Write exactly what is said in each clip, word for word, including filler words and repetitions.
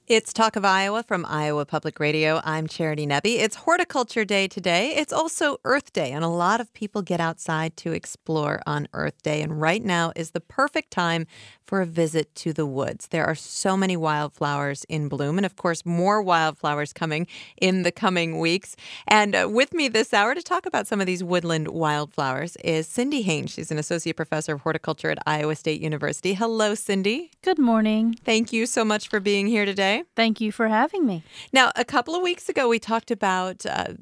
It's Talk of Iowa from Iowa Public Radio. I'm Charity Nebbe. It's Horticulture Day today. It's also Earth Day, and a lot of people get outside to explore on Earth Day. And right now is the perfect time for a visit to the woods. There are so many wildflowers in bloom, and of course, more wildflowers coming in the coming weeks. And uh, with me this hour to talk about some of these woodland wildflowers is Cindy Haynes. She's an associate professor of horticulture at Iowa State University. Hello, Cindy. Good morning. Thank you so much for being here today. Thank you for having me. Now, a couple of weeks ago, we talked about uh,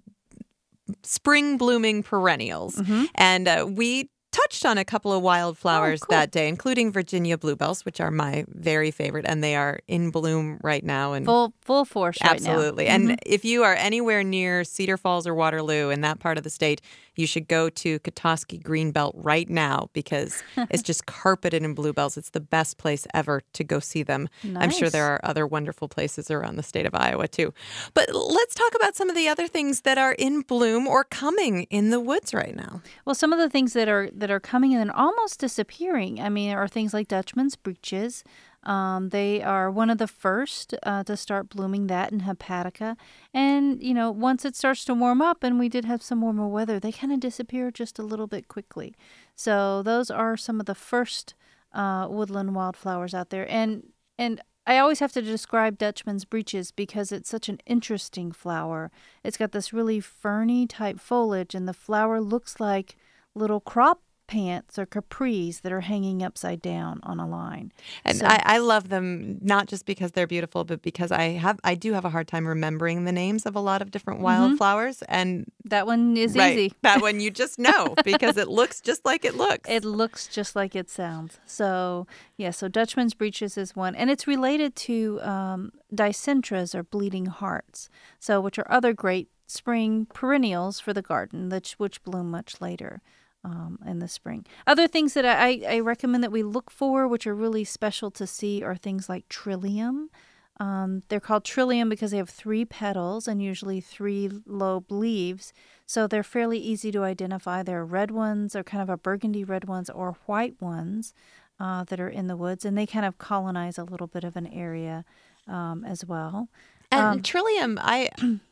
spring blooming perennials, mm-hmm. and uh, we touched on a couple of wildflowers oh, cool. that day, including Virginia bluebells, which are my very favorite, and they are in bloom right now. And full full force right now. Absolutely. Mm-hmm. And if you are anywhere near Cedar Falls or Waterloo in that part of the state, you should go to Ketoskey Greenbelt right now because it's just carpeted in bluebells. It's the best place ever to go see them. Nice. I'm sure there are other wonderful places around the state of Iowa, too. But let's talk about some of the other things that are in bloom or coming in the woods right now. Well, some of the things that are that are coming and almost disappearing, I mean, are things like Dutchman's breeches. Um, they are one of the first uh, to start blooming, that and hepatica. And, you know, once it starts to warm up, and we did have some warmer weather, they kind of disappear just a little bit quickly. So those are some of the first uh, woodland wildflowers out there. And and I always have to describe Dutchman's breeches because it's such an interesting flower. It's got this really ferny type foliage, and the flower looks like little crop pants or capris that are hanging upside down on a line. And so, I, I love them not just because they're beautiful, but because I have I do have a hard time remembering the names of a lot of different wildflowers. Mm-hmm. And that one is right, easy. That one you just know because it looks just like it looks. It looks just like it sounds. So yeah, so Dutchman's breeches is one, and it's related to um, dicentras or bleeding hearts. So which are other great spring perennials for the garden, which which bloom much later. Um, in the spring. Other things that I, I recommend that we look for, which are really special to see, are things like trillium. Um, they're called trillium because they have three petals and usually three lobed leaves. So they're fairly easy to identify. There are red ones, or kind of a burgundy red ones, or white ones uh, that are in the woods. And they kind of colonize a little bit of an area um, as well. And um, trillium, I...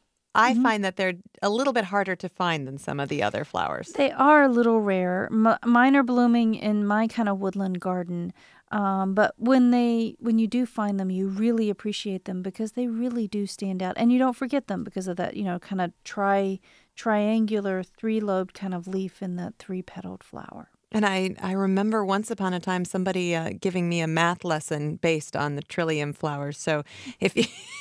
I mm-hmm. find that they're a little bit harder to find than some of the other flowers. They are a little rarer. M- mine are blooming in my kind of woodland garden. Um, but when they, when you do find them, you really appreciate them because they really do stand out. And you don't forget them because of that, you know, kind of tri triangular three-lobed kind of leaf in that three-petaled flower. And I, I remember once upon a time somebody uh, giving me a math lesson based on the trillium flowers. So if you,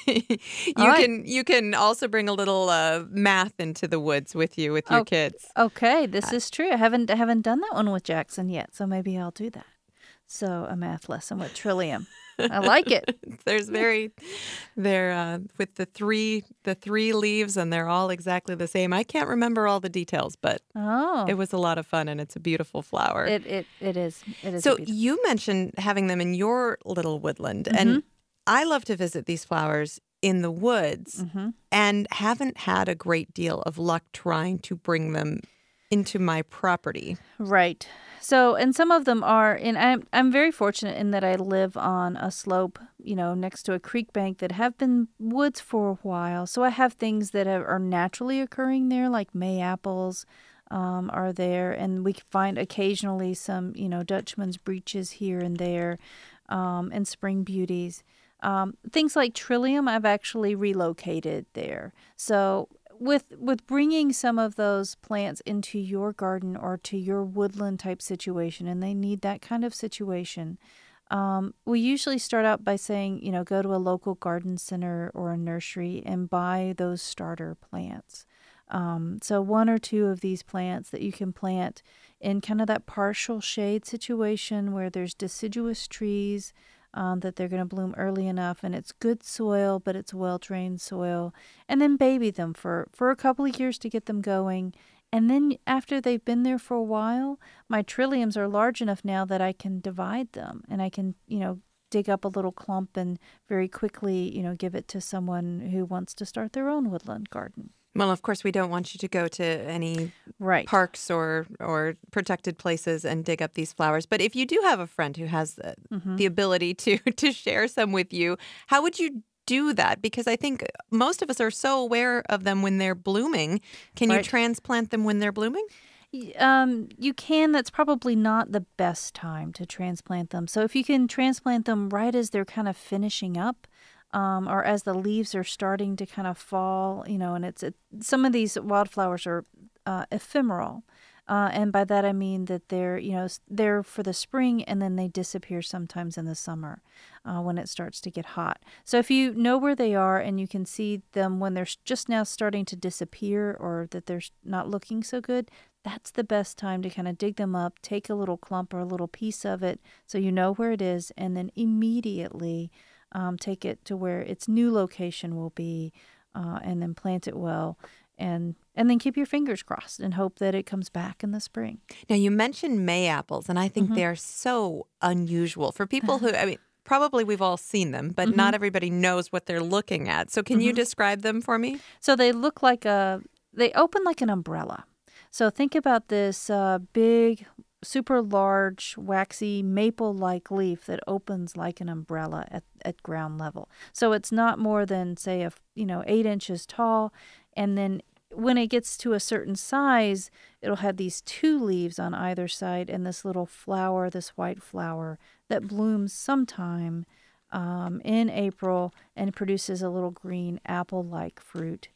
you right. can you can also bring a little uh, math into the woods with you with your oh, kids. Okay, this uh, is true. I haven't I haven't done that one with Jackson yet, so maybe I'll do that. So a math lesson with trillium. I like it. There's very, they're uh, with the three the three leaves, and they're all exactly the same. I can't remember all the details, but oh. it was a lot of fun, and it's a beautiful flower. It it it is. It is. So you mentioned having them in your little woodland, mm-hmm. and I love to visit these flowers in the woods, mm-hmm. and haven't had a great deal of luck trying to bring them into my property. Right. So, and some of them are, and I'm I'm very fortunate in that I live on a slope, you know, next to a creek bank that have been woods for a while. So I have things that have, are naturally occurring there, like May apples um, are there, and we find occasionally some, you know, Dutchman's breeches here and there, um, and spring beauties. Um, things like trillium, I've actually relocated there. So with with bringing some of those plants into your garden or to your woodland type situation, and they need that kind of situation, um, we usually start out by saying, you know, go to a local garden center or a nursery and buy those starter plants. Um, so one or two of these plants that you can plant in kind of that partial shade situation where there's deciduous trees, Um, that they're going to bloom early enough, and it's good soil, but it's well-drained soil, and then baby them for, for a couple of years to get them going. And then after they've been there for a while, my trilliums are large enough now that I can divide them, and I can, you know, dig up a little clump and very quickly, you know, give it to someone who wants to start their own woodland garden. Well, of course, we don't want you to go to any right. parks or, or protected places and dig up these flowers. But if you do have a friend who has the, mm-hmm. the ability to, to share some with you, how would you do that? Because I think most of us are so aware of them when they're blooming. Can you Right. transplant them when they're blooming? Y- Um, you can. That's probably not the best time to transplant them. So if you can transplant them right as they're kind of finishing up, um, or as the leaves are starting to kind of fall, you know, and it's it, some of these wildflowers are uh, ephemeral, uh, and by that I mean that they're you know s- they're for the spring and then they disappear sometimes in the summer, uh, when it starts to get hot. So if you know where they are and you can see them when they're s- just now starting to disappear or that they're s- not looking so good, that's the best time to kind of dig them up, take a little clump or a little piece of it so you know where it is, and then immediately um, take it to where its new location will be, uh, and then plant it well. And, and then keep your fingers crossed and hope that it comes back in the spring. Now, you mentioned May apples, and I think hmm they're so unusual for people who, I mean, probably we've all seen them, but hmm not everybody knows what they're looking at. So, can you hmm describe them for me? So they look like a, they open like an umbrella. So think about this uh, big, super large, waxy maple-like leaf that opens like an umbrella at, at ground level. So it's not more than, say, a f- you know eight inches tall, and then when it gets to a certain size, it'll have these two leaves on either side and this little flower, this white flower that blooms sometime um, in April and produces a little green apple-like fruit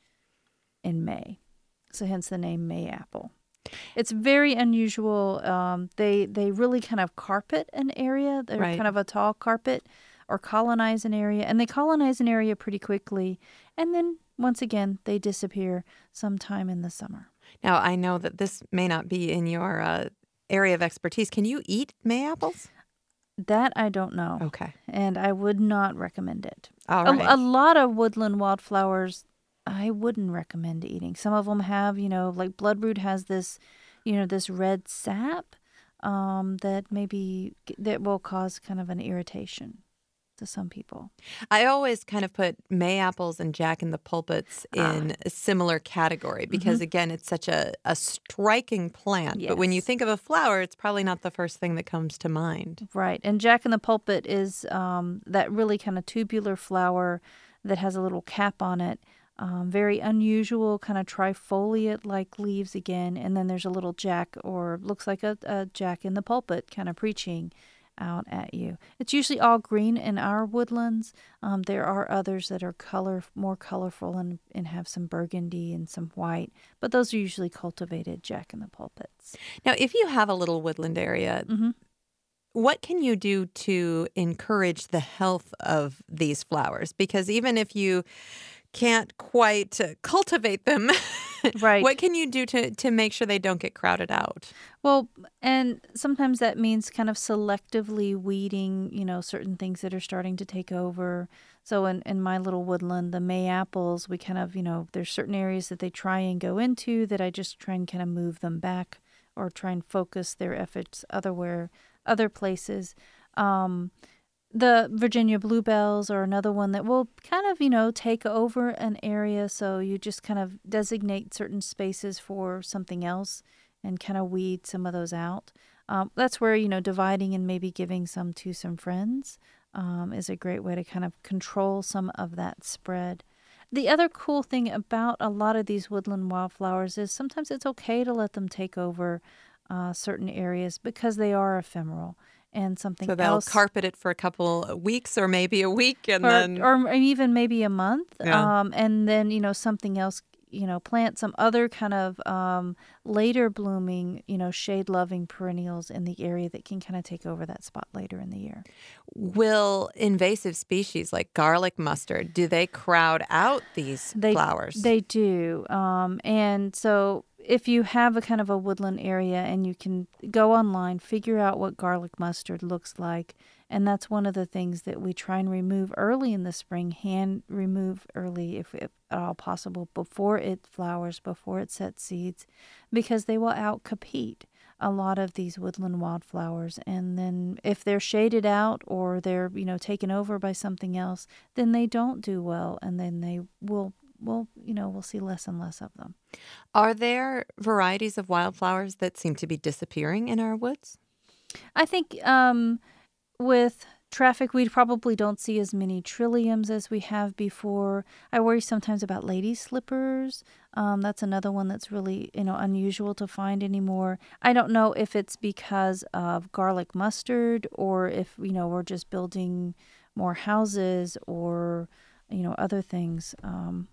in May. So hence the name May apple. It's very unusual. Um, they they really kind of carpet an area. They're Right. kind of a tall carpet or colonize an area, and they colonize an area pretty quickly. And then once again, they disappear sometime in the summer. Now, I know that this may not be in your uh, area of expertise. Can you eat May apples? That I don't know, Okay. and I would not recommend it. All A, right. a lot of woodland wildflowers I wouldn't recommend eating. Some of them have, you know, like bloodroot has this, you know, this red sap um, that maybe that will cause kind of an irritation to some people. I always kind of put May apples and Jack in the Pulpits Ah, in a similar category mm-hmm. because, again, it's such a, a striking plant. But when you Yes, think of a flower, it's probably not the first thing that comes to mind. right. And Jack in the Pulpit is um, that really kind of tubular flower that has a little cap on it. Um, very unusual, kind of trifoliate like leaves again. And then there's a little jack, or looks like a, a jack in the pulpit, kind of preaching out at you. It's usually all green in our woodlands. Um, there are others that are color more colorful and, and have some burgundy and some white, but those are usually cultivated jack in the pulpits. Now, if you have a little woodland area, hmm what can you do to encourage the health of these flowers? Because even if you can't quite uh, cultivate them, Right. what can you do to, to make sure they don't get crowded out? Well, and sometimes that means kind of selectively weeding, you know, certain things that are starting to take over. So in, in my little woodland, the May apples, we kind of, you know, there's certain areas that they try and go into that I just try and kind of move them back or try and focus their efforts otherwhere, other places. Um, the Virginia bluebells are another one that will kind of, you know, take over an area. So you just kind of designate certain spaces for something else and kind of weed some of those out. Um, that's where, you know, dividing and maybe giving some to some friends um, is a great way to kind of control some of that spread. The other cool thing about a lot of these woodland wildflowers is sometimes it's okay to let them take over uh, certain areas because they are ephemeral and something So they'll else carpet it for a couple of weeks or maybe a week and or then, or even maybe a month, yeah. um, and then you know something else. You know, plant some other kind of um, later blooming, you know, shade loving perennials in the area that can kind of take over that spot later in the year. Will invasive species like garlic mustard, do they crowd out these They flowers? they do, um, and so if you have a kind of a woodland area and you can go online, figure out what garlic mustard looks like, and that's one of the things that we try and remove early in the spring. Hand remove early, if, if at all possible, before it flowers, before it sets seeds, because they will outcompete a lot of these woodland wildflowers. And then if they're shaded out or they're you know taken over by something else, then they don't do well, and then they will will you know we'll see less and less of them. Are there varieties of wildflowers that seem to be disappearing in our woods? I think um, with traffic, we probably don't see as many trilliums as we have before. I worry sometimes about lady slippers. Um, that's another one that's really, you know, unusual to find anymore. I don't know if it's because of garlic mustard or if, you know, we're just building more houses or, you know, other things. Um,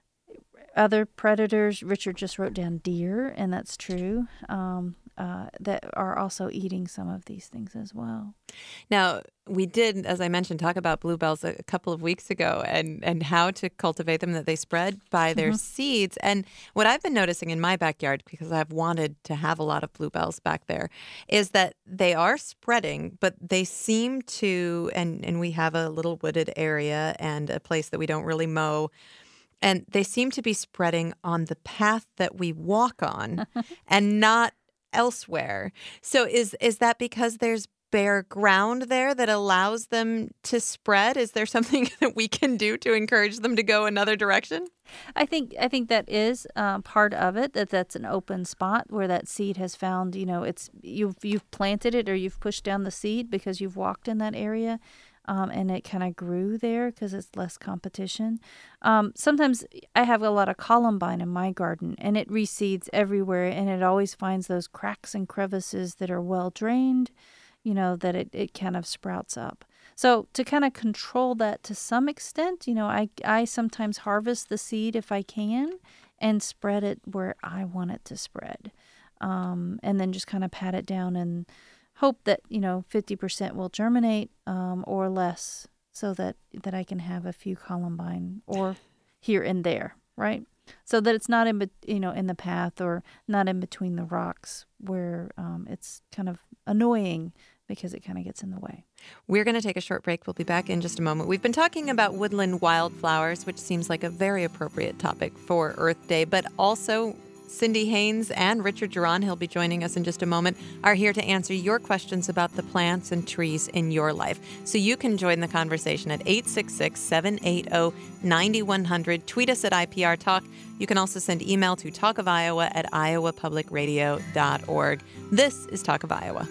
other predators, Richard just wrote down deer, and that's true, um, uh, that are also eating some of these things as well. Now, we did, as I mentioned, talk about bluebells a couple of weeks ago and, and how to cultivate them, that they spread by their Mm-hmm. seeds. And what I've been noticing in my backyard, because I've wanted to have a lot of bluebells back there, is that they are spreading, but they seem to, and, and we have a little wooded area and a place that we don't really mow, and they seem to be spreading on the path that we walk on and not elsewhere. So is is that because there's bare ground there that allows them to spread? Is there something that we can do to encourage them to go another direction? I think I think that is uh, part of it. That that's an open spot where that seed has found. You know, it's you've you've planted it or you've pushed down the seed because you've walked in that area, um, and it kind of grew there because it's less competition. Um, sometimes I have a lot of columbine in my garden, and it reseeds everywhere, and it always finds those cracks and crevices that are well drained. You know, that it, it kind of sprouts up. So to kind of control that to some extent, you know, I, I sometimes harvest the seed if I can and spread it where I want it to spread. Um, and then just kind of pat it down and hope that, you know, fifty percent will germinate um, or less so that, that I can have a few columbine or here and there, right? So that it's not in, be- you know, in the path or not in between the rocks where um, it's kind of annoying because it kind of gets in the way. We're going to take a short break. We'll be back in just a moment. We've been talking about woodland wildflowers, which seems like a very appropriate topic for Earth Day, but also Cindy Haynes and Richard Geron, he'll be joining us in just a moment, are here to answer your questions about the plants and trees in your life. So you can join the conversation at eight six six, seven eight zero, nine one zero zero. Tweet us at I P R Talk. You can also send email to talk of iowa at iowa public radio dot org. This is Talk of Iowa.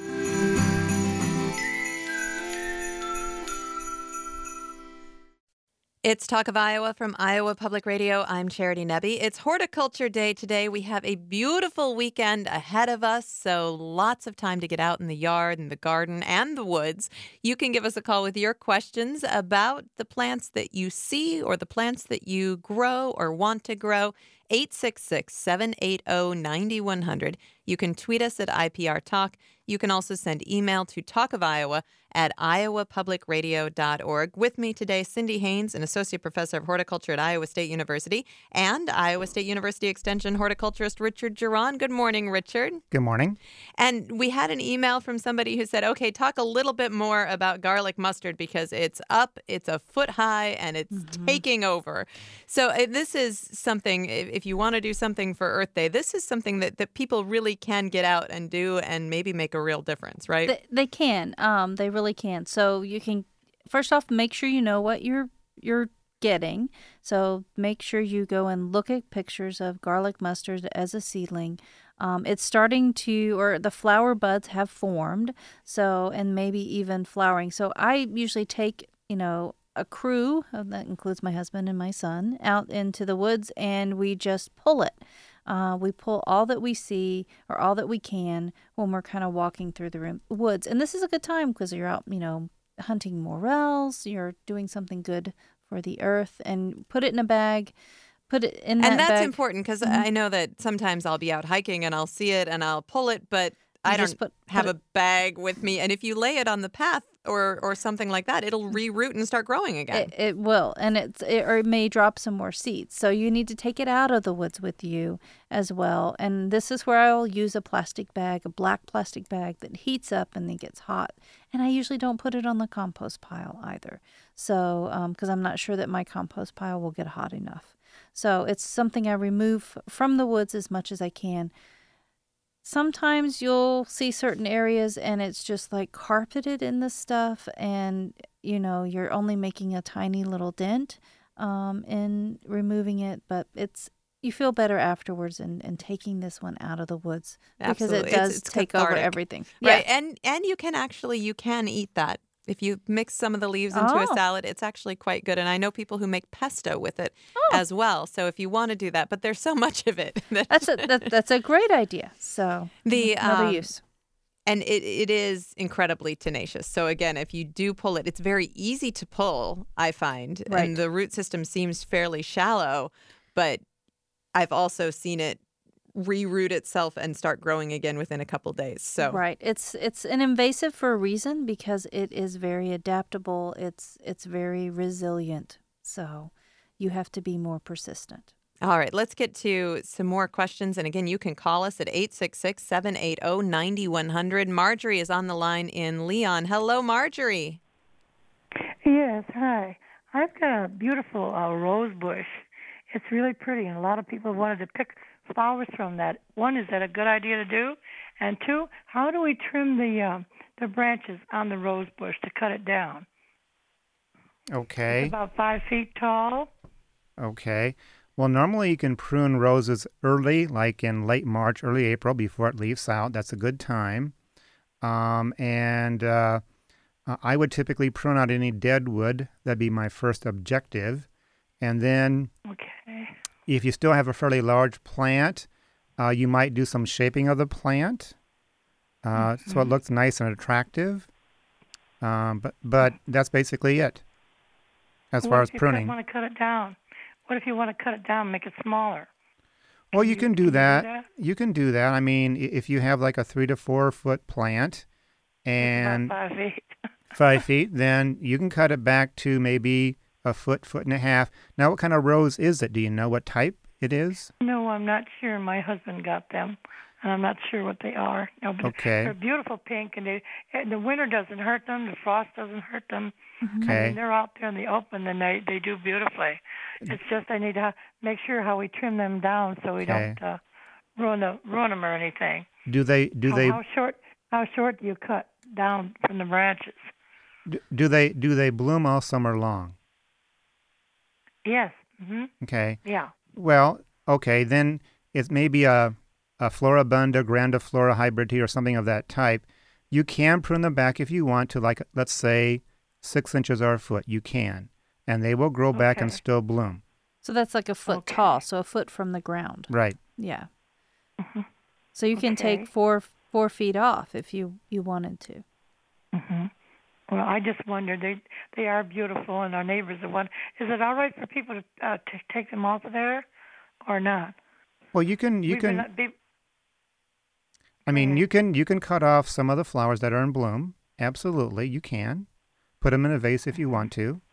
It's Talk of Iowa from Iowa Public Radio. I'm Charity Nebbe. It's Horticulture Day today. We have a beautiful weekend ahead of us, so lots of time to get out in the yard and the garden and the woods. You can give us a call with your questions about the plants that you see or the plants that you grow or want to grow. eight six six, seven eight zero, nine one zero zero. You can tweet us at I P R Talk. You can also send email to Talk of Iowa at iowa public radio dot org. With me today, Cindy Haynes, an associate professor of horticulture at Iowa State University, and Iowa State University Extension horticulturist Richard Geron. Good morning, Richard. Good morning. And we had an email from somebody who said, okay, talk a little bit more about garlic mustard because it's up, it's a foot high, and it's mm-hmm. taking over. So uh, this is something, if, if you want to do something for Earth Day, this is something that, that people really can get out and do and maybe make a real difference, right? They, they can. Um, they really can. So you can, first off, make sure you know what you're you're getting. So make sure you go and look at pictures of garlic mustard as a seedling. Um, it's starting to, or the flower buds have formed. So, and maybe even flowering. So I usually take, you know, a crew, that includes my husband and my son, out into the woods and we just pull it. Uh, we pull all that we see or all that we can when we're kind of walking through the room, woods. And this is a good time because you're out, you know, hunting morels, you're doing something good for the earth, and put it in a bag, put it in that And that's bag. important because mm-hmm. I know that sometimes I'll be out hiking and I'll see it and I'll pull it, but I You don't just put- have put a bag with me. And if you lay it on the path or or something like that, it'll reroot and start growing again. It, it will, and it's it, or it may drop some more seeds. So you need to take it out of the woods with you as well. And this is where I will use a plastic bag, a black plastic bag that heats up and then gets hot. And I usually don't put it on the compost pile either. So because um, I'm not sure that my compost pile will get hot enough. So it's something I remove from the woods as much as I can. Sometimes you'll see certain areas and it's just like carpeted in the stuff, and you know you're only making a tiny little dent um, in removing it, but it's you feel better afterwards in, in taking this one out of the woods because Absolutely. it does it's, it's take cathartic. over everything. Right. Yeah. And and you can actually you can eat that If you mix some of the leaves into a Oh, salad, it's actually quite good. And I know people who make pesto with it oh, as well. So if you want to do that, but there's so much of it. that's a that, that's a great idea. So mm, the another um, use. And it, it is incredibly tenacious. So again, if you do pull it, it's very easy to pull, I find. And Right. the root system seems fairly shallow, but I've also seen it reroot itself and start growing again within a couple days. So, Right. It's it's an invasive for a reason because it is very adaptable. It's it's very resilient. So you have to be more persistent. all right, let's get to some more questions. And again, you can call us at eight six six, seven eight zero, nine one zero zero. Marjorie is on the line in Leon. Hello, Marjorie. Yes, hi. I've got a beautiful uh, rose bush. It's really pretty, and a lot of people wanted to pick flowers from that. One, is that a good idea to do? And two, how do we trim the um, the branches on the rose bush to cut it down? It's Okay. about five feet tall. Okay. Well, normally you can prune roses early, like in late March, early April, before it leaves out. That's a good time. Um, and uh, uh, I would typically prune out any dead wood. That'd be my first objective. And then Okay. if you still have a fairly large plant, uh, you might do some shaping of the plant uh, so it looks nice and attractive. Um, but but that's basically it as What far as if you pruning. want to cut it down? What if you want to cut it down and make it smaller? Well, Can you you- can do can you do that. that? You can do that. I mean, i- if you have like a three to four foot plant It's and about five feet. five feet, then you can cut it back to maybe a foot, foot and a half. Now, what kind of rose is it? Do you know what type it is? No, I'm not sure. My husband got them, and I'm not sure what they are. No, but Okay. they're beautiful pink, and they and the winter doesn't hurt them. The frost doesn't hurt them. I Okay. mean, they're out there in the open, and they they do beautifully. It's just I need to make sure how we trim them down so we Okay. don't uh, ruin the ruin them or anything. Do they do How, they how short how short do you cut down from the branches? d- do they do they bloom all summer long? Yes. Mhm. Okay. Yeah. Well, okay, then it's maybe a a Floribunda grandiflora hybrid tea or something of that type. You can prune them back if you want to, like let's say six inches or a foot. You can, and they will grow back and Okay. still bloom. So that's like a foot Okay. tall, so a foot from the ground. Right. Yeah. Mhm. So you can take Okay. four four feet off if you you wanted to. Mhm. Well, I just wondered. They they are beautiful, and our neighbors are one. Is it all right for people to uh, to take them off of there, or not? Well, you can you We've been, can uh, be- I mean ahead. you can you can cut off some of the flowers that are in bloom. Absolutely, you can. Put them in a vase if you want to.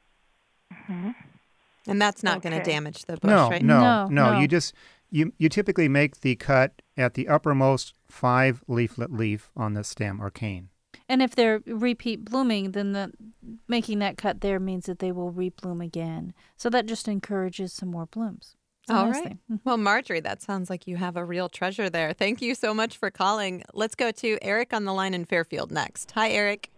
Mhm. and that's not going to Okay. damage the bush, No, right? no, No, no. no. You just you you typically make the cut at the uppermost five leaflet leaf on the stem or cane. And if they're repeat blooming, then the making that cut there means that they will rebloom again. So that just encourages some more blooms. It's a All nice right. thing. Mhm. Well, Marjorie, that sounds like you have a real treasure there. Thank you so much for calling. Let's go to Eric on the line in Fairfield next. Hi, Eric.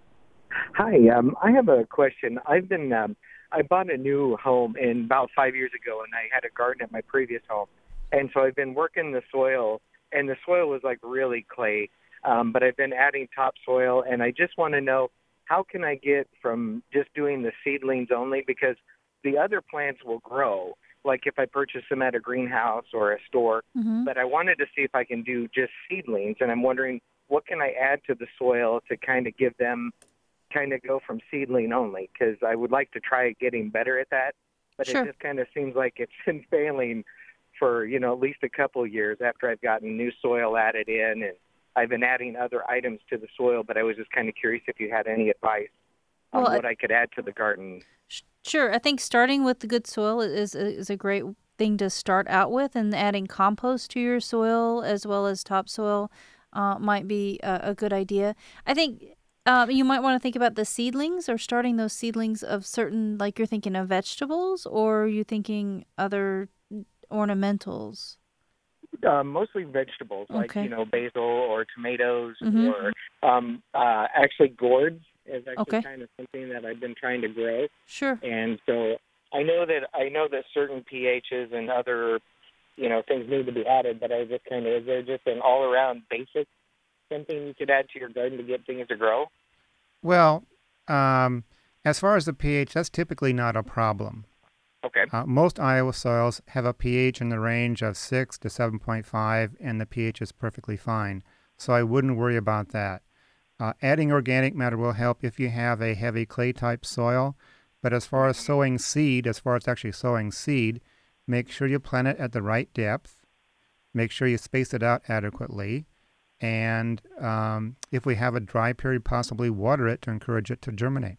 Hi, um, I have a question. I've been, um, I bought a new home in about five years ago, and I had a garden at my previous home, and so I've been working the soil, and the soil was like really clay, um, but I've been adding topsoil, and I just want to know how can I get from just doing the seedlings only, because the other plants will grow, like if I purchase them at a greenhouse or a store, Mhm. but I wanted to see if I can do just seedlings, and I'm wondering what can I add to the soil to kind of give them kind of go from seedling only, because I would like to try getting better at that, but Sure. it just kind of seems like it's been failing for, you know, at least a couple of years after I've gotten new soil added in, and I've been adding other items to the soil, but I was just kind of curious if you had any advice on Well, I- what I could add to the garden. Sh- Sure. I think starting with the good soil is is a great thing to start out with, and adding compost to your soil as well as topsoil uh, might be a, a good idea. I think um, you might want to think about the seedlings or starting those seedlings of certain, like you're thinking of vegetables, or are you thinking other ornamentals? Uh, mostly vegetables, like, Okay. you know, basil or tomatoes, Mhm. or um, uh, actually gourds is actually Okay. kind of something that I've been trying to grow. Sure. And so I know that I know that certain pHs and other, you know, things need to be added, but I was just kind of, is there just an all-around basic something you could add to your garden to get things to grow? Well, um, as far as the pH, that's typically not a problem. Okay. Uh, most Iowa soils have a pH in the range of six to seven point five, and the pH is perfectly fine. So I wouldn't worry about that. Uh, adding organic matter will help if you have a heavy clay-type soil. But as far as sowing seed, as far as actually sowing seed, make sure you plant it at the right depth. Make sure you space it out adequately. And um, if we have a dry period, possibly water it to encourage it to germinate.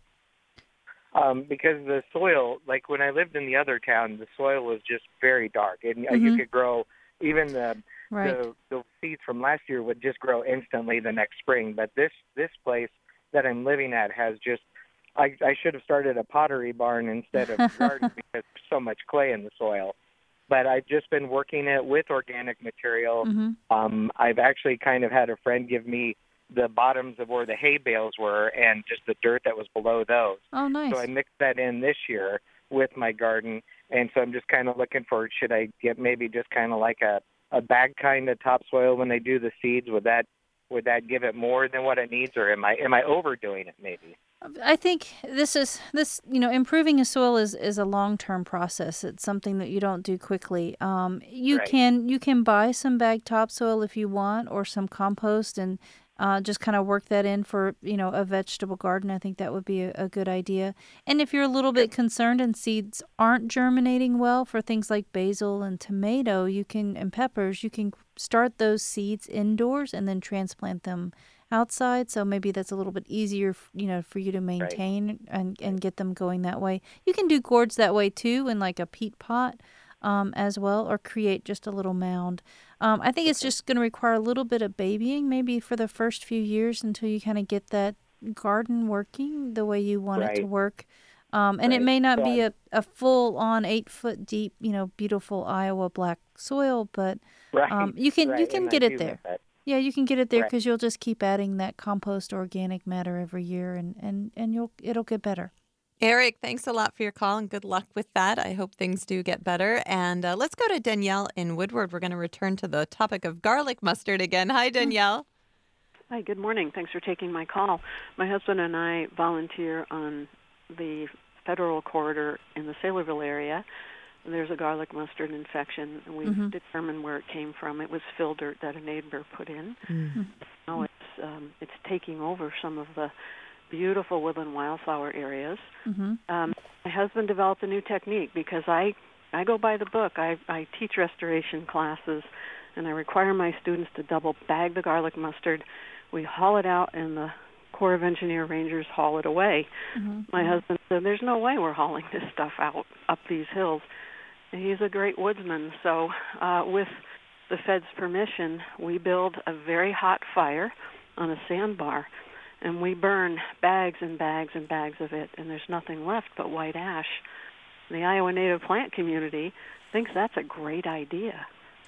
Um, because the soil, like when I lived in the other town, the soil was just very dark, and uh, Mhm. you could grow even the, Right. the the seeds from last year would just grow instantly the next spring. But this this place that I'm living at has just, I I should have started a pottery barn instead of a garden because there's so much clay in the soil. But I've just been working it with organic material. Mhm. Um, I've actually kind of had a friend give me the bottoms of where the hay bales were and just the dirt that was below those. Oh, nice. So I mixed that in this year with my garden, and so I'm just kind of looking for, should I get maybe just kind of like a, a bag kind of topsoil when they do the seeds? Would that would that give it more than what it needs, or am I am I overdoing it maybe? I think this is this you know improving a soil is, is a long term process. It's something that you don't do quickly. Um, you Right. can you can buy some bag topsoil if you want, or some compost, and uh, just kind of work that in for you know a vegetable garden. I think that would be a, a good idea. And if you're a little bit concerned and seeds aren't germinating well for things like basil and tomato, you can and peppers, you can start those seeds indoors and then transplant them outside, so maybe that's a little bit easier, f- you know, for you to maintain and, and get them going that way. You can do gourds that way too, in like a peat pot um, as well, or create just a little mound. Um, I think it's just going to require a little bit of babying, maybe for the first few years until you kind of get that garden working the way you want it to Right. work. Um, and it Right. may not So be I'm- a, a full on eight foot deep, you know, beautiful Iowa black soil, but Right. um, you can you right. can and get I it do there. miss that. Yeah, you can get it there Right. because you'll just keep adding that compost organic matter every year, and, and, and you'll it'll get better. Eric, thanks a lot for your call and good luck with that. I hope things do get better. And uh, let's go to Danielle in Woodward. We're going to return to the topic of garlic mustard again. Hi, Danielle. Hi, good morning. Thanks for taking my call. My husband and I volunteer on the federal corridor in the Saylorville area. There's a garlic mustard infection, and we've Mhm. determined where it came from. It was fill dirt that a neighbor put in. Mm. Now it's um, it's taking over some of the beautiful woodland wildflower areas. Mm-hmm. Um, my husband developed a new technique because I I go by the book. I I teach restoration classes, and I require my students to double bag the garlic mustard. We haul it out, and the Corps of Engineer Rangers haul it away. Mm-hmm. My husband said, "There's no way we're hauling this stuff out up these hills." And he's a great woodsman, so uh, with the Fed's permission, we build a very hot fire on a sandbar, and we burn bags and bags and bags of it, and there's nothing left but white ash. The Iowa Native Plant community thinks that's a great idea.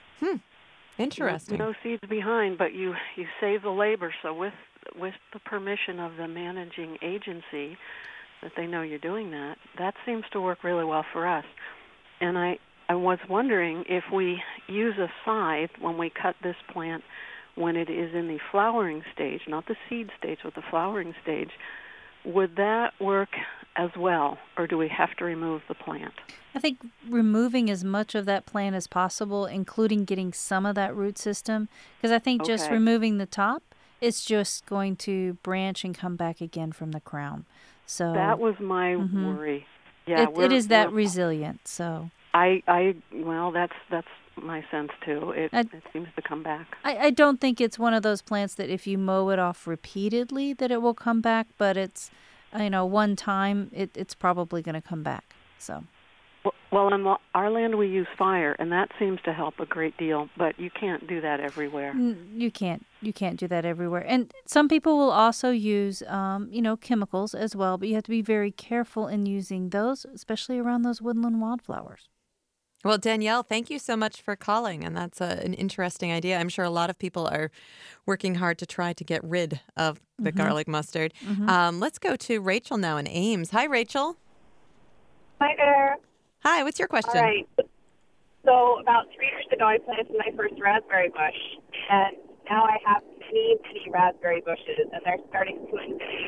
Interesting. No, no seeds behind, but you, you save the labor. So with with the permission of the managing agency, that they know you're doing that, that seems to work really well for us. And I, I was wondering if we use a scythe when we cut this plant when it is in the flowering stage, not the seed stage, but the flowering stage, would that work as well, or do we have to remove the plant? I think removing as much of that plant as possible, including getting some of that root system, because I think just Okay. removing the top, it's just going to branch and come back again from the crown. So That was my Mhm. worry. Yeah, it, it we're- is that we're- resilient. So I, I, well, that's that's my sense too. It, I- it seems to come back. I, I don't think it's one of those plants that if you mow it off repeatedly that it will come back, but it's, you know, one time it, it's probably going to come back. So Well, well, on lo- our land we use fire, and that seems to help a great deal. But you can't do that everywhere. N- you can't you can't do that everywhere. And some people will also use um, you know, chemicals as well, but you have to be very careful in using those, especially around those woodland wildflowers. Well, Danielle, thank you so much for calling. And that's a, an interesting idea. I'm sure a lot of people are working hard to try to get rid of the Mhm. garlic mustard. Mhm. Um, let's go to Rachel now in Ames. Hi, Rachel. Hi there. Hi, what's your question? All right. So about three years ago, I planted my first raspberry bush, and now I have many, many raspberry bushes, and they're starting to invade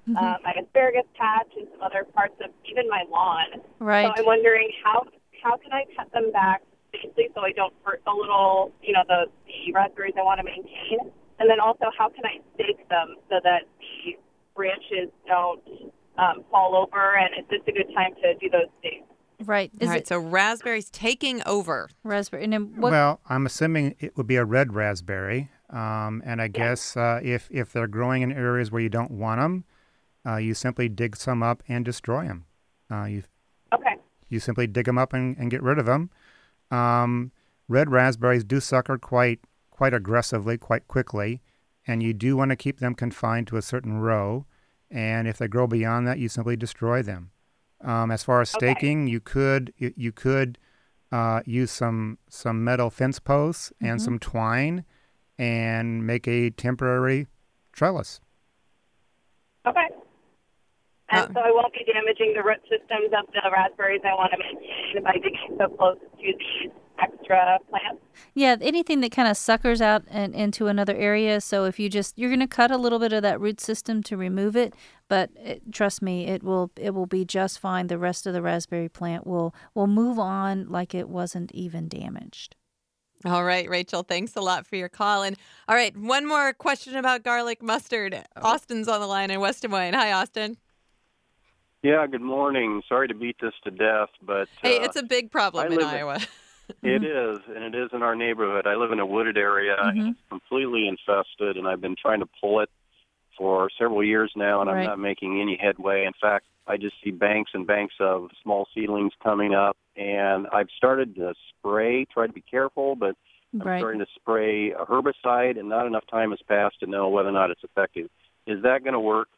uh, my asparagus patch and some other parts of even my lawn. Right. So I'm wondering how how can I cut them back safely so I don't hurt the little, you know, the, the raspberries I want to maintain? And then also, how can I stake them so that the branches don't um, fall over? And is this a good time to do those stakes? Right. Is All right, it so raspberries taking over. raspberry? And then what? Well, I'm assuming it would be a red raspberry. Um, and I guess uh, if, if they're growing in areas where you don't want them, uh, you simply dig some up and destroy them. Uh, you Okay. you simply dig them up and, and get rid of them. Um, red raspberries do sucker quite quite aggressively, quite quickly, and you do want to keep them confined to a certain row. And if they grow beyond that, you simply destroy them. Um, as far as Okay. staking, you could you, you could uh, use some some metal fence posts and Mhm. some twine, and make a temporary trellis. Okay. And Uh, so I won't be damaging the root systems of the raspberries I want to maintain by digging so close to these extra plants. Yeah, anything that kind of suckers out and into another area. So if you just you're going to cut a little bit of that root system to remove it, but it, trust me, it will it will be just fine. The rest of the raspberry plant will will move on like it wasn't even damaged. All right, Rachel, thanks a lot for your call. And all right, one more question about garlic mustard. Austin's on the line in West Des Moines. Hi, Austin. Yeah, good morning. Sorry to beat this to death, but Hey, uh, it's a big problem I in live in- Iowa. it is, and it is in our neighborhood. I live in a wooded area, Mhm. and it's completely infested, and I've been trying to pull it for several years now, and Right. I'm not making any headway. In fact, I just see banks and banks of small seedlings coming up, and I've started to spray, try to be careful, but I'm Right. starting to spray a herbicide, and not enough time has passed to know whether or not it's effective. Is that going to work?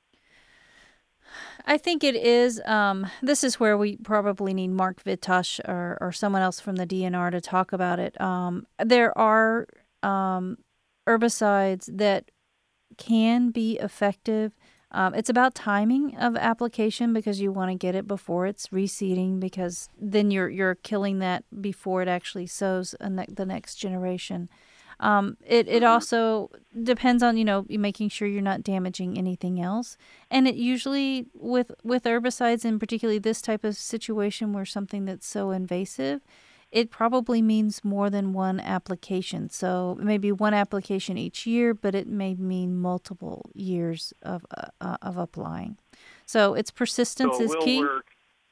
I think it is. Um, this is where we probably need Mark Vitosh or, or someone else from the D N R to talk about it. Um, there are um, herbicides that can be effective. Um, it's about timing of application because you want to get it before it's reseeding, because then you're you're killing that before it actually sows a ne- the next generation. Um, it, it also depends on, you know, making sure you're not damaging anything else. And it usually, with, with herbicides, and particularly this type of situation where something that's so invasive, it probably means more than one application. So maybe one application each year, but it may mean multiple years of uh, of applying. So its persistence so it is will key. work.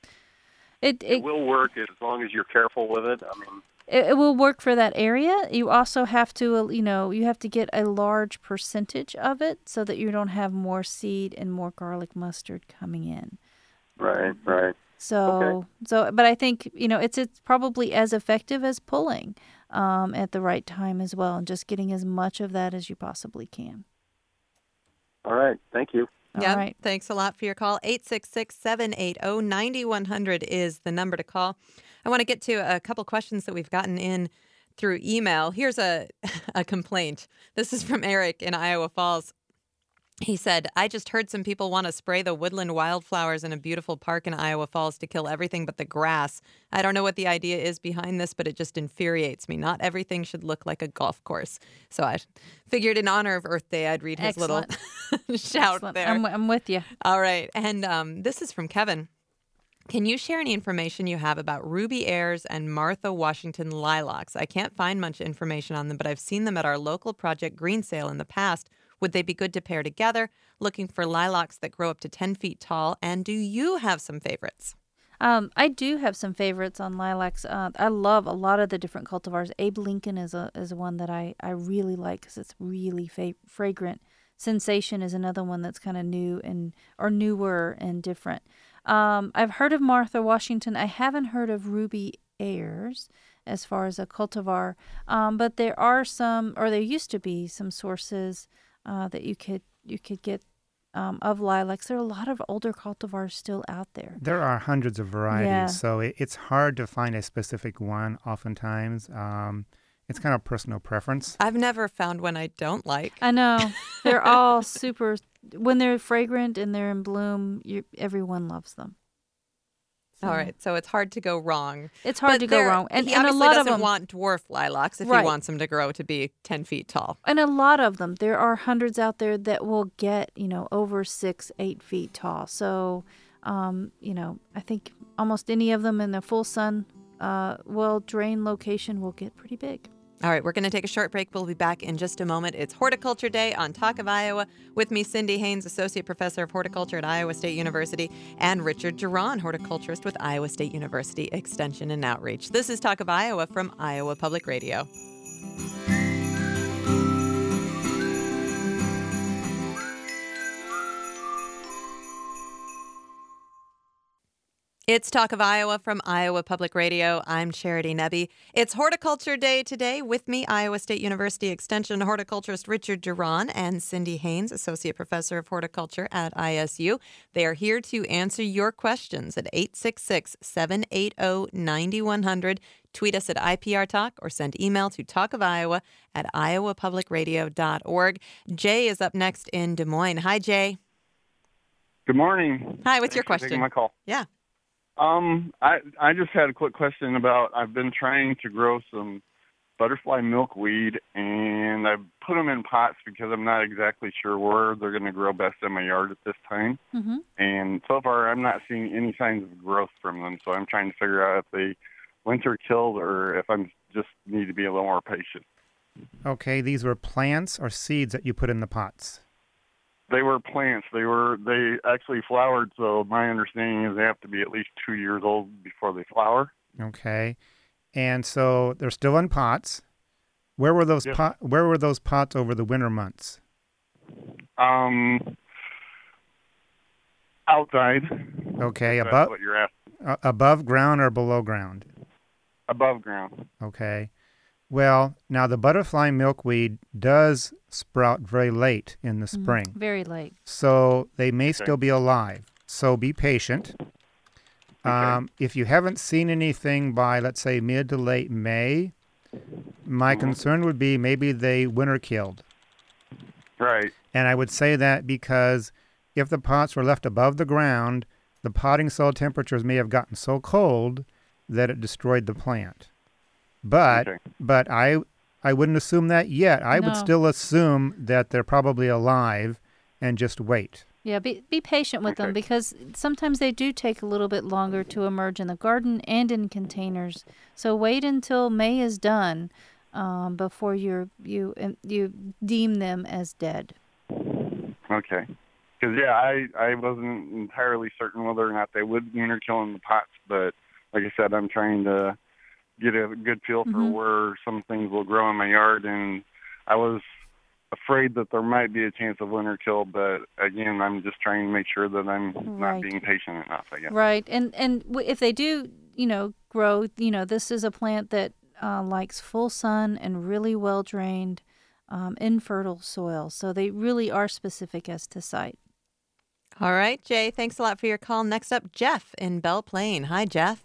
It, It it will work as long as you're careful with it. I mean, It, it will work for that area. You also have to, uh, you know, you have to get a large percentage of it so that you don't have more seed and more garlic mustard coming in. right, right. So, Okay. so, but I think, you know, it's it's probably as effective as pulling um, at the right time as well, and just getting as much of that as you possibly can. All right. Thank you. All Yeah, right. thanks a lot for your call. eight six six, seven eight zero, nine one zero zero is the number to call. I want to get to a couple questions that we've gotten in through email. Here's a, a complaint. This is from Eric in Iowa Falls. He said, I just heard some people want to spray the woodland wildflowers in a beautiful park in Iowa Falls to kill everything but the grass. I don't know what the idea is behind this, but it just infuriates me. Not everything should look like a golf course. So I figured in honor of Earth Day, I'd read his Excellent. little shout Excellent. there. I'm, I'm with you. All right. And um, this is from Kevin. Can you share any information you have about Ruby Ayers and Martha Washington lilacs? I can't find much information on them, but I've seen them at our local Project Green Sale in the past. Would they be good to pair together? Looking for lilacs that grow up to ten feet tall. And do you have some favorites? Um, I do have some favorites on lilacs. Uh, I love a lot of the different cultivars. Abe Lincoln is a is one that I, I really like because it's really fa- fragrant. Sensation is another one that's kind of new and or newer and different. Um, I've heard of Martha Washington. I haven't heard of Ruby Ayers as far as a cultivar, um, but there are some, or there used to be some sources uh, that you could you could get um, of lilacs. There are a lot of older cultivars still out there. There are hundreds of varieties, Yeah. so it, it's hard to find a specific one oftentimes. Um, it's kind of personal preference. I've never found one I don't like. I know. They're all super, when they're fragrant and they're in bloom, you, everyone loves them. All right, so it's hard to go wrong. It's hard But to go there- wrong. And, he and a obviously lot of doesn't them want dwarf lilacs if Right. he wants them to grow to be ten feet tall. And a lot of them, there are hundreds out there that will get, you know, over six, eight feet tall. So, um, you know, I think almost any of them in the full sun, uh, well-drained location will get pretty big. All right, we're going to take a short break. We'll be back in just a moment. It's Horticulture Day on Talk of Iowa. With me, Cindy Haynes, Associate Professor of Horticulture at Iowa State University, and Richard Duran, horticulturist with Iowa State University Extension and Outreach. This is Talk of Iowa from Iowa Public Radio. It's Talk of Iowa from Iowa Public Radio. I'm Charity Nebbe. It's Horticulture Day today. With me, Iowa State University Extension horticulturist Richard Duran and Cindy Haynes, Associate Professor of Horticulture at I S U. They are here to answer your questions at eight six six, seven eight zero, nine one zero zero. Tweet us at I P R Talk or send email to talkofiowa at iowa public radio dot org. Jay is up next in Des Moines. Hi, Jay. Good morning. Hi, what's Thanks your for question? taking my call. Yeah. Um, I I just had a quick question about I've been trying to grow some butterfly milkweed, and I've put them in pots because I'm not exactly sure where they're going to grow best in my yard at this time. Mm-hmm. And so far, I'm not seeing any signs of growth from them. So I'm trying to figure out if they winter killed or if I'm just need to be a little more patient. Okay, these were plants or seeds that you put in the pots? They were plants. They were they actually flowered. So my understanding is they have to be at least two years old before they flower. Okay. And so they're still in pots. Where were those Yes. pot where were those pots over the winter months? Um, outside. Okay, That's above what you're asking. uh, above ground or below ground? Above ground. Okay. Well, now the butterfly milkweed does sprout very late in the spring. Very late. So they may Okay. still be alive. So be patient. Um, if you haven't seen anything by, let's say, mid to late May, my concern would be maybe they winter killed. Right. And I would say that because if the pots were left above the ground, the potting soil temperatures may have gotten so cold that it destroyed the plant. But Okay. but I I wouldn't assume that yet. I No. would still assume that they're probably alive and just wait. Yeah, be be patient with them Okay. because sometimes they do take a little bit longer to emerge in the garden and in containers. So wait until May is done um, before you you you deem them as dead. Okay. Because, yeah, I, I wasn't entirely certain whether or not they would winter kill in the pots, but like I said, I'm trying to get a good feel for Mhm. where some things will grow in my yard, and I was afraid that there might be a chance of winter kill, but again, I'm just trying to make sure that I'm Right. not being patient enough, I guess. Right, and and w- if they do, you know, grow, you know, this is a plant that uh, likes full sun and really well drained, um, infertile soil. So they really are specific as to site. All right, Jay, thanks a lot for your call. Next up, Jeff in Belle Plaine. Hi, Jeff.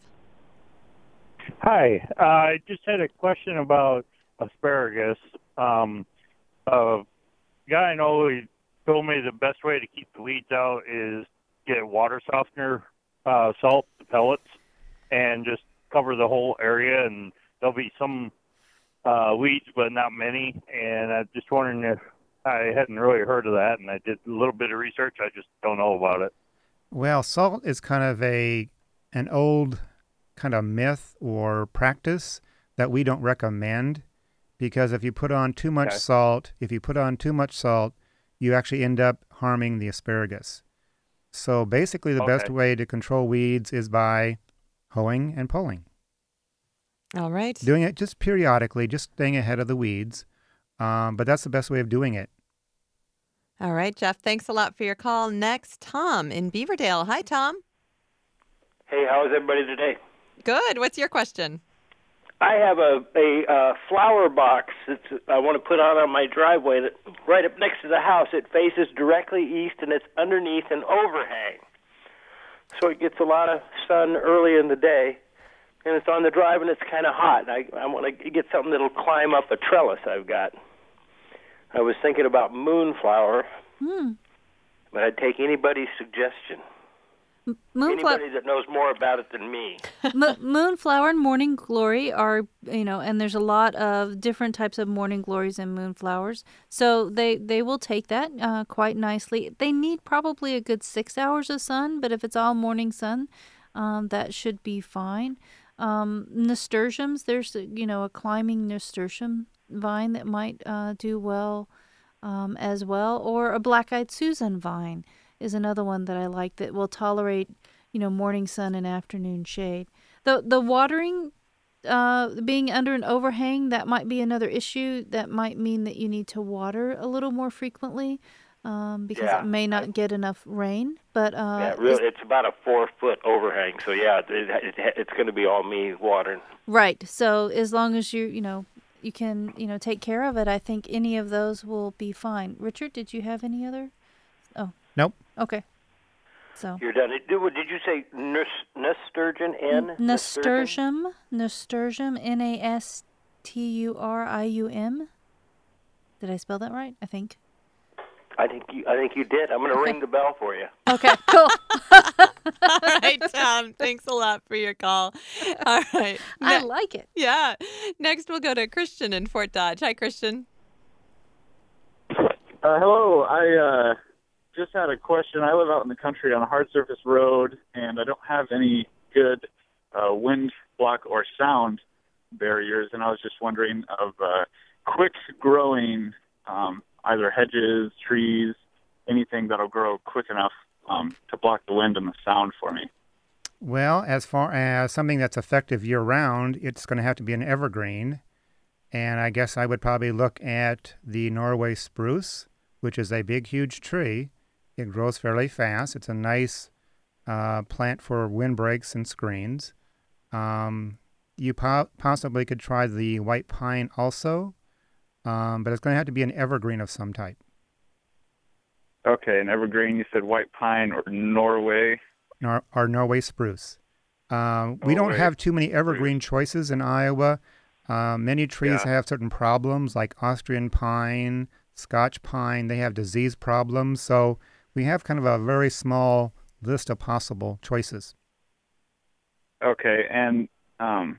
Hi. Uh, I just had a question about asparagus. Um, a guy I know he told me the best way to keep the weeds out is get a water softener, uh, salt the pellets, and just cover the whole area. And there'll be some uh, weeds, but not many. And I'm just wondering if I hadn't really heard of that, and I did a little bit of research. I just don't know about it. Well, salt is kind of a an old kind of myth or practice that we don't recommend, because if you put on too much Okay. salt, if you put on too much salt, you actually end up harming the asparagus. So basically the best Okay. way to control weeds is by hoeing and pulling. All right. Doing it just periodically, just staying ahead of the weeds. Um, but that's the best way of doing it. All right, Jeff, thanks a lot for your call. Next, Tom in Beaverdale. Hi, Tom. Hey, how is everybody today? Good. What's your question? I have a a uh, flower box that I want to put on on my driveway. That right up next to the house, it faces directly east, and it's underneath an overhang, so it gets a lot of sun early in the day. And it's on the drive, and it's kind of hot. I I want to get something that'll climb up a trellis I've got. I was thinking about moonflower, Hmm. but I'd take anybody's suggestion. Moonflower. Anybody that knows more about it than me. Mo- Moonflower and morning glory are, you know, and there's a lot of different types of morning glories and moonflowers. So they, they will take that uh, quite nicely. They need probably a good six hours of sun, but if it's all morning sun, um, that should be fine. Um, nasturtiums, there's, you know, a climbing nasturtium vine that might uh, do well um, as well, or a black-eyed Susan vine is another one that I like that will tolerate, you know, morning sun and afternoon shade. The the watering, uh, being under an overhang, that might be another issue. That might mean that you need to water a little more frequently um, because Yeah. it may not get enough rain. But uh, Yeah, really, it's about a four-foot overhang, so yeah, it, it, it's going to be all me watering. right. So as long as you you know you can you know take care of it, I think any of those will be fine. Richard, did you have any other? Oh. Nope. Okay. So You're done. Did, did you say nus, nasturtium? N? nasturtium, nasturtium, N A S T U R I U M. Did I spell that right? I think. I think you. I think you did. I'm going to Okay. ring the bell for you. Okay, cool. All right, Tom. Thanks a lot for your call. All right. I Ne- like it. yeah. Next, we'll go to Christian in Fort Dodge. Hi, Christian. Uh, hello. I uh, just had a question. I live out in the country on a hard surface road, and I don't have any good uh, wind block or sound barriers. And I was just wondering of uh, quick growing, um, either hedges, trees, anything that'll grow quick enough um, to block the wind and the sound for me. Well, as far as something that's effective year-round, it's going to have to be an evergreen. And I guess I would probably look at the Norway spruce, which is a big, huge tree. It grows fairly fast. It's a nice uh, plant for windbreaks and screens. Um, you po- possibly could try the white pine also, um, but it's going to have to be an evergreen of some type. Okay, an evergreen, you said white pine or Norway. Nor- or Norway spruce. Um, we don't Norway have too many evergreen choices in Iowa. Uh, many trees Yeah. have certain problems, like Austrian pine, Scotch pine. They have disease problems. So we have kind of a very small list of possible choices. Okay, and um,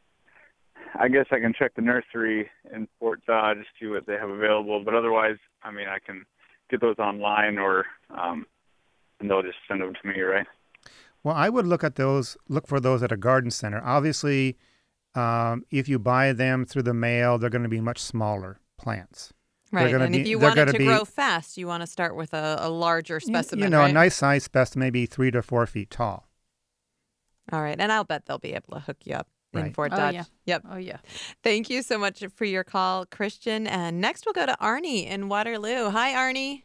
I guess I can check the nursery in Fort Dodge to see what they have available. But otherwise, I mean, I can get those online, or um, and they'll just send them to me, right? Well, I would look at those, look for those at a garden center. Obviously, um, if you buy them through the mail, they're going to be much smaller plants. They're Right, gonna and be- if you they're want it gonna to be- grow fast, you want to start with a, a larger You- specimen, You know, right? a nice size specimen, maybe three to four feet tall. All right, and I'll bet they'll be able to hook you up in Right. Fort Oh, Dodge. yeah. Yep. Oh, yeah. Thank you so much for your call, Christian. And next we'll go to Arnie in Waterloo. Hi, Arnie.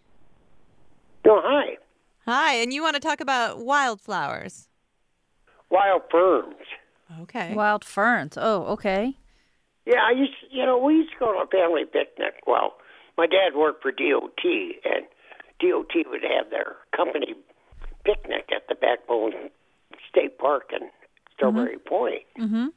Oh, hi. Hi, and you want to talk about wildflowers? Wild ferns. Okay. Wild ferns. Oh, okay. Yeah, I used to, you know, we used to go to a family picnic. Well, my dad worked for D O T, and D O T would have their company picnic at the Backbone State Park in Strawberry Point. Mm-hmm.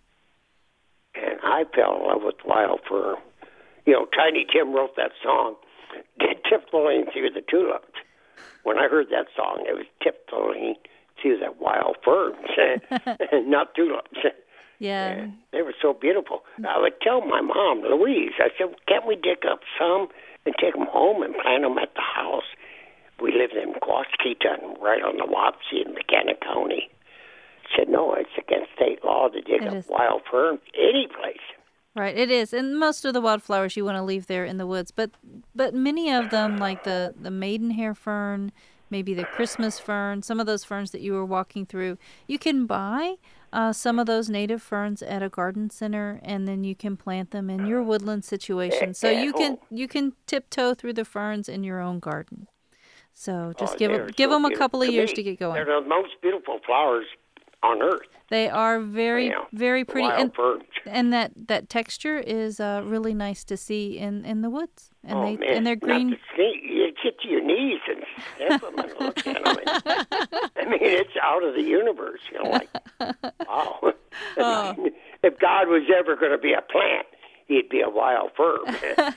And I fell in love with wild fern. You know, Tiny Tim wrote that song, Tiptoeing Through the Tulips. When I heard that song, it was tiptoeing through the wild ferns, not tulips. Yeah. And they were so beautiful. I would tell my mom, Louise, I said, can't we dig up some and take them home and plant them at the house? We lived in Quasqueton, right on the Wapsie in McKenna County. I said, no, it's against state law to dig It up is. wild ferns any place. Right, it is, and most of the wildflowers you want to leave there in the woods, but but many of them, like the the maidenhair fern, maybe the Christmas fern, some of those ferns that you were walking through, you can buy uh, some of those native ferns at a garden center, and then you can plant them in your woodland situation. So you can you can tiptoe through the ferns in your own garden. So just Oh, give they're them give so them a beautiful. couple of To years me, to get going. They're the most beautiful flowers on earth. They are very, Yeah. very pretty, Wild and ferns. and that, that texture is uh, really nice to see in, in the woods. And oh, they man. and they're Not green. to see, you get to your knees and step them and look at them. I mean, it's out of the universe. You know, like, wow. Oh. If God was ever going to be a plant, he'd be a wild fern.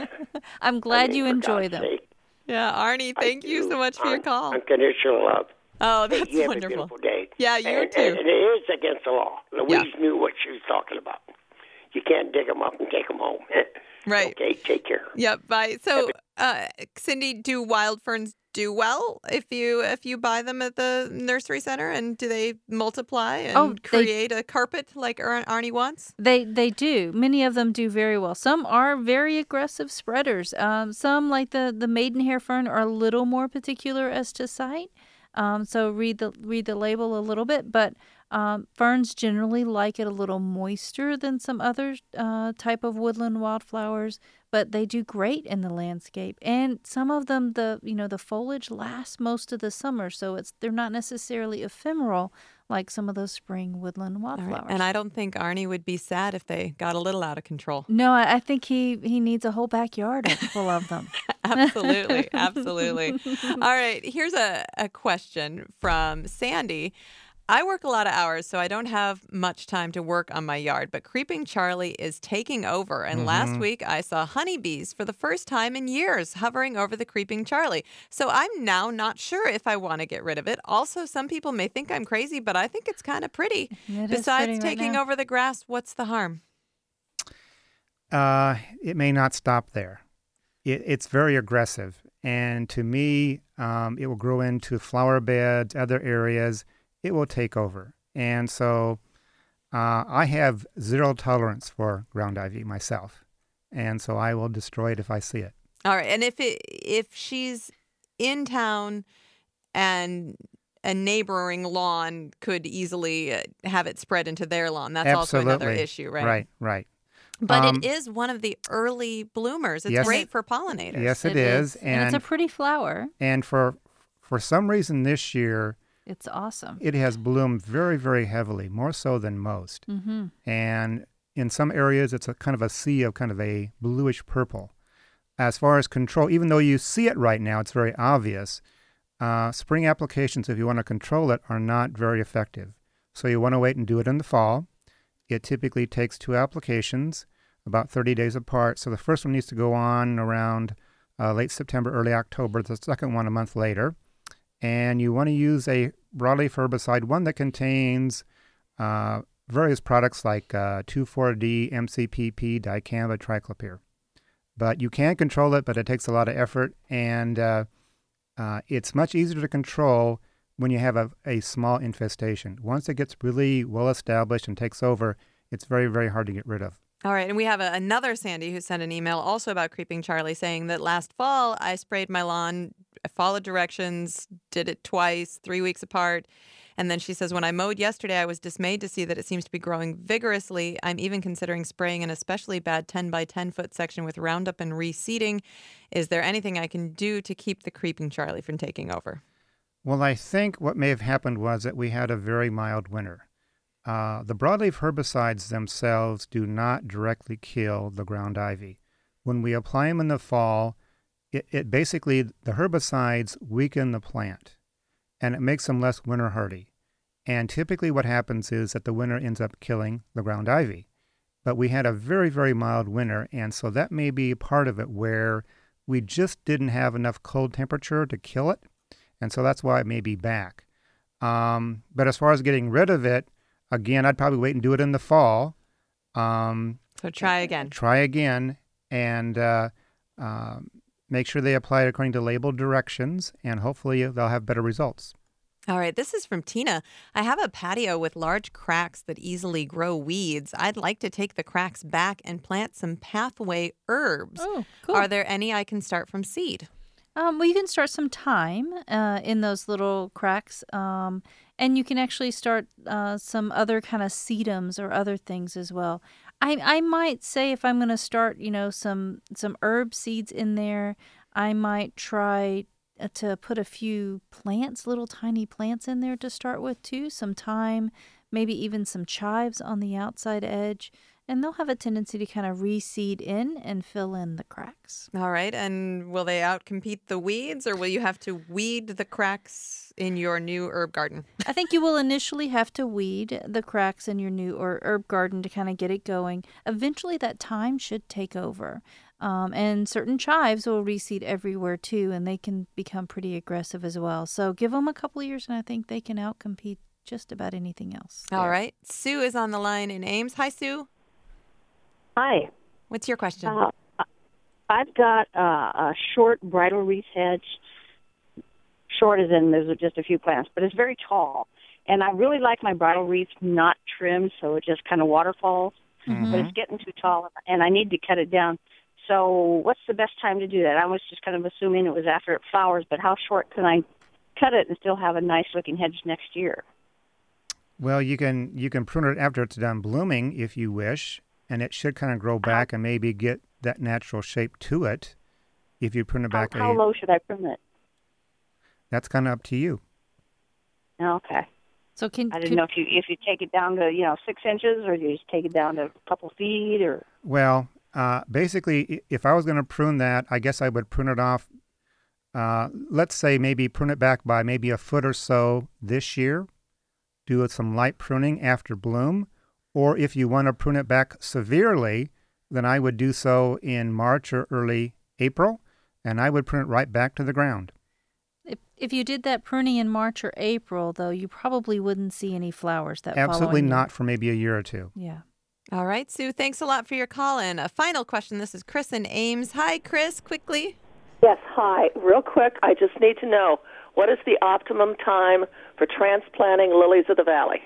I'm glad I mean, you for enjoy God's them. sake. Yeah, Arnie, thank you so much for your Un- call. Unconditional love. Oh, Hey, that's you have wonderful. a beautiful day. Yeah, you and, too. And it is against the law. Louise knew what she was talking about. You can't dig them up and take them home. Right. Okay, take care. Yep. Bye. So, uh, Cindy, do wild ferns do well if you if you buy them at the nursery center, and do they multiply and Oh, they- create a carpet like Ar- Arnie wants? They they do. Many of them do very well. Some are very aggressive spreaders. Um, some, like the, the maidenhair fern, are a little more particular as to site. Um, so read the read the label a little bit. But um, ferns generally like it a little moister than some other uh, type of woodland wildflowers. But they do great in the landscape. And some of them, the you know the foliage lasts most of the summer, so it's they're not necessarily ephemeral like some of those spring woodland All right. wildflowers. And I don't think Arnie would be sad if they got a little out of control. No, I, I think he, he needs a whole backyard full of them. Absolutely. Absolutely. All right. Here's a, a question from Sandy. I work a lot of hours, so I don't have much time to work on my yard, but Creeping Charlie is taking over. And last Mhm. week I saw honeybees for the first time in years hovering over the Creeping Charlie. So I'm now not sure if I want to get rid of it. Also, some people may think I'm crazy, but I think it's kind of pretty. It is Besides pretty right taking now. over the grass, what's the harm? Uh, it may not stop there. It, it's very aggressive. And to me, um, it will grow into flower beds, other areas. It will take over. And so uh, I have zero tolerance for ground ivy myself. And so I will destroy it if I see it. All right. And if it if she's in town and a neighboring lawn could easily uh, have it spread into their lawn, that's also another Absolutely. issue, right? Right, right. But Um, it is one of the early bloomers. It's Yes. great for pollinators. Yes, it is. And, it's a pretty flower. And for for some reason this year, It's awesome. it has bloomed very, very heavily, more so than most. Mm-hmm. And in some areas, it's a kind of a sea of kind of a bluish purple. As far as control, even though you see it right now, it's very obvious. Uh, spring applications, if you want to control it, are not very effective. So you want to wait and do it in the fall. It typically takes two applications, about thirty days apart. So the first one needs to go on around uh, late September, early October, the second one a month later. And you want to use a broadleaf herbicide, one that contains uh, various products like uh, two four D, M C P P, dicamba, triclopyr. But you can control it, but it takes a lot of effort, and uh, uh, it's much easier to control when you have a, a small infestation. Once it gets really well established and takes over, it's very, very hard to get rid of. All right. And we have a, another Sandy who sent an email also about Creeping Charlie saying that last fall I sprayed my lawn, I followed directions, did it twice, three weeks apart. And then she says, when I mowed yesterday, I was dismayed to see that it seems to be growing vigorously. I'm even considering spraying an especially bad ten by ten foot section with Roundup and reseeding. Is there anything I can do to keep the Creeping Charlie from taking over? Well, I think what may have happened was that we had a very mild winter. Uh, the broadleaf herbicides themselves do not directly kill the ground ivy. When we apply them in the fall, it, it basically, the herbicides weaken the plant, and it makes them less winter hardy. And typically what happens is that the winter ends up killing the ground ivy. But we had a very, very mild winter, and so that may be part of it where we just didn't have enough cold temperature to kill it, and so that's why it may be back. Um, but as far as getting rid of it, again, I'd probably wait and do it in the fall. Um, So try again. Try again, and uh, uh, make sure they apply it according to labeled directions, and hopefully they'll have better results. All right, this is from Tina. I have a patio with large cracks that easily grow weeds. I'd like to take the cracks back and plant some pathway herbs. Oh, cool. Are there any I can start from seed? Um, well, you can start some thyme uh, in those little cracks, um, and you can actually start uh, some other kind of sedums or other things as well. I I might say if I'm going to start, you know, some some herb seeds in there, I might try to put a few plants, little tiny plants in there to start with too. Some thyme, maybe even some chives on the outside edge. And they'll have a tendency to kind of reseed in and fill in the cracks. All right, and will they outcompete the weeds, or will you have to weed the cracks in your new herb garden? I think you will initially have to weed the cracks in your new or herb garden to kind of get it going. Eventually, that thyme should take over. Um, and certain chives will reseed everywhere too, and they can become pretty aggressive as well. So give them a couple of years, and I think they can outcompete just about anything else. All there. right. Sue is on the line in Ames. Hi, Sue. Hi. What's your question? Uh, I've got uh, a short bridal wreath hedge. Short as in there's just a few plants, but it's very tall. And I really like my bridal wreath not trimmed, so it just kind of waterfalls. Mm-hmm. But it's getting too tall, and I need to cut it down. So what's the best time to do that? I was just kind of assuming it was after it flowers, but how short can I cut it and still have a nice-looking hedge next year? Well, you can you can prune it after it's done blooming if you wish, and it should kind of grow back and maybe get that natural shape to it if you prune it back. How, how a, low should I prune it? That's kind of up to you. Okay. So can I didn't could, know if you if you take it down to you know six inches or you just take it down to a couple feet or. Well, uh, basically, i- if I was going to prune that, I guess I would prune it off. Uh, let's say maybe prune it back by maybe a foot or so this year. Do some light pruning after bloom, or if you want to prune it back severely, then I would do so in March or early April, and I would prune it right back to the ground. if, if you did that pruning in March or April, though, you probably wouldn't see any flowers that Absolutely following year. not for maybe a year or two. Yeah. All right, Sue, thanks a lot for your call in. A final question. This is Chris in Ames. Hi, Chris, quickly. Yes, hi. Real quick, I just need to know, what is the optimum time for transplanting lilies of the valley?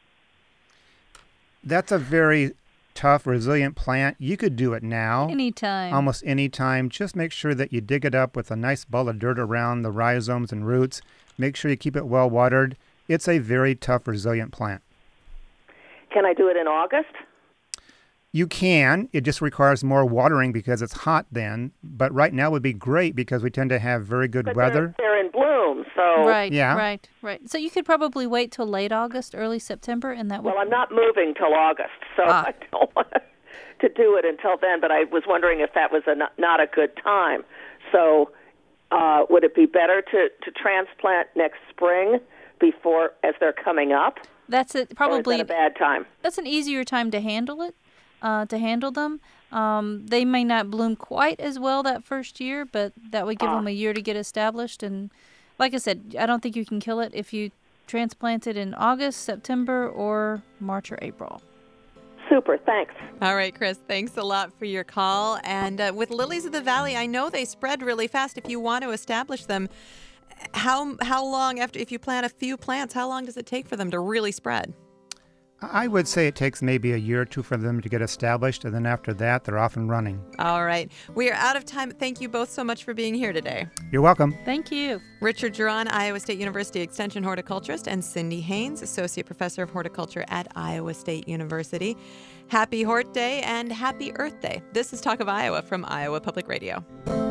That's a very tough, resilient plant. You could do it now. Anytime. Almost any time. Just make sure that you dig it up with a nice ball of dirt around the rhizomes and roots. Make sure you keep it well watered. It's a very tough, resilient plant. Can I do it in August? You can. It just requires more watering because it's hot then. But right now would be great because we tend to have very good But weather. They're, they're in bloom, so... Right, Yeah. right, right. So you could probably wait till late August, early September, and that would... Well, I'm not moving till August, so Ah. I don't want to do it until then, but I was wondering if that was a not, not a good time. So uh, would it be better to, to transplant next spring before, as they're coming up? That's it. Probably Or is that a bad time? That's an easier time to handle it, uh, to handle them. Um, they may not bloom quite as well that first year, but that would give Ah. them a year to get established. And like I said, I don't think you can kill it if you transplant it in August, September, or March or April. Super, thanks. All right, Chris, thanks a lot for your call. And uh, with lilies of the valley, I know they spread really fast. If you want to establish them, how how long after, if you plant a few plants, how long does it take for them to really spread? I would say it takes maybe a year or two for them to get established, and then after that, they're off and running. All right. We are out of time. Thank you both so much for being here today. You're welcome. Thank you. Richard Giron, Iowa State University Extension horticulturist, and Cindy Haynes, Associate Professor of Horticulture at Iowa State University. Happy Hort Day and happy Earth Day. This is Talk of Iowa from Iowa Public Radio.